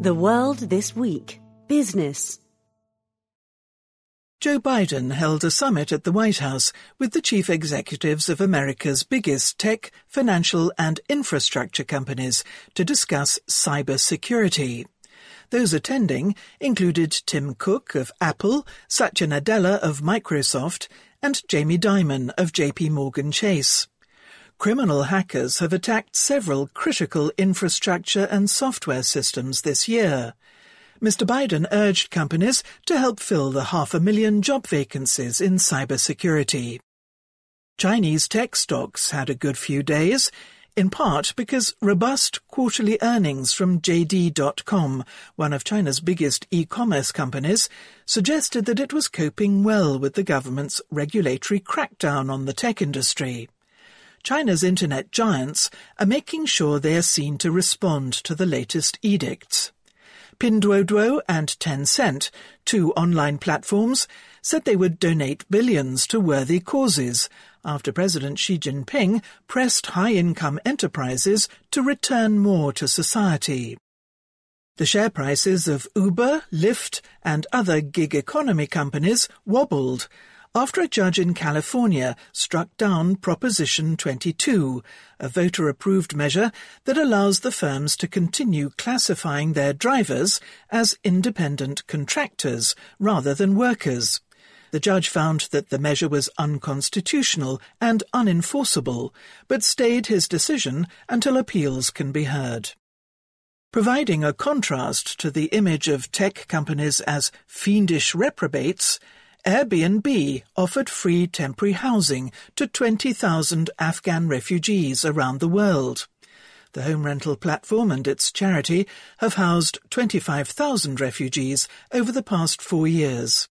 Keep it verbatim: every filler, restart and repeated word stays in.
The World This Week. Business. Joe Biden held a summit at the White House with the chief executives of America's biggest tech, financial and infrastructure companies to discuss cybersecurity. Those attending included Tim Cook of Apple, Satya Nadella of Microsoft, and Jamie Dimon of J P Morgan Chase. Criminal hackers have attacked several critical infrastructure and software systems this year. Mister Biden urged companies to help fill the half a million job vacancies in cybersecurity. Chinese tech stocks had a good few days, in part because robust quarterly earnings from J D dot com, one of China's biggest e-commerce companies, suggested that it was coping well with the government's regulatory crackdown on the tech industry. China's internet giants are making sure they are seen to respond to the latest edicts. Pinduoduo and Tencent, two online platforms, said they would donate billions to worthy causes after President Xi Jinping pressed high-income enterprises to return more to society. The share prices of Uber, Lyft and other gig economy companies wobbled after a judge in California struck down Proposition twenty-two, a voter-approved measure that allows the firms to continue classifying their drivers as independent contractors rather than workers. The judge found that the measure was unconstitutional and unenforceable, but stayed his decision until appeals can be heard. Providing a contrast to the image of tech companies as fiendish reprobates, Airbnb offered free temporary housing to twenty thousand Afghan refugees around the world. The home rental platform and its charity have housed twenty-five thousand refugees over the past four years.